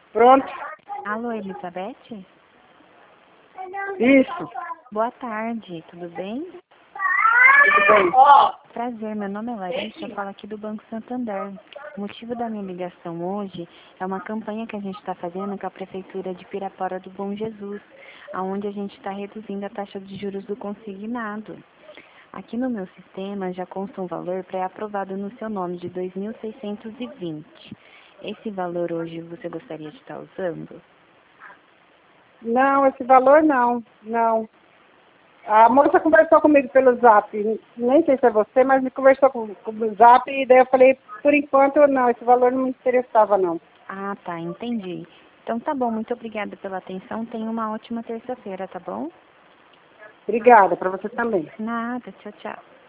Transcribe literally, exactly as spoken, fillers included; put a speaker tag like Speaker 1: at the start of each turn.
Speaker 1: Pronto.
Speaker 2: Alô, Elizabeth?
Speaker 1: Isso.
Speaker 2: Boa tarde, tudo bem?
Speaker 1: Tudo bem.
Speaker 2: Prazer, meu nome é Larissa, eu falo aqui do Banco Santander. O motivo da minha ligação hoje é uma campanha que a gente está fazendo com a Prefeitura de Pirapora do Bom Jesus, onde a gente está reduzindo a taxa de juros do consignado. Aqui no meu sistema já consta um valor pré-aprovado no seu nome de dois mil seiscentos e vinte. Esse valor hoje você gostaria de estar usando?
Speaker 1: Não, esse valor não. Não. A moça conversou comigo pelo Zap. Nem sei se é você, mas me conversou com, com o Zap e daí eu falei, por enquanto não, esse valor não me interessava não.
Speaker 2: Ah, tá, entendi. Então tá bom, muito obrigada pela atenção. Tenha uma ótima terça-feira, tá bom?
Speaker 1: Obrigada, para você também.
Speaker 2: Nada, tchau, tchau.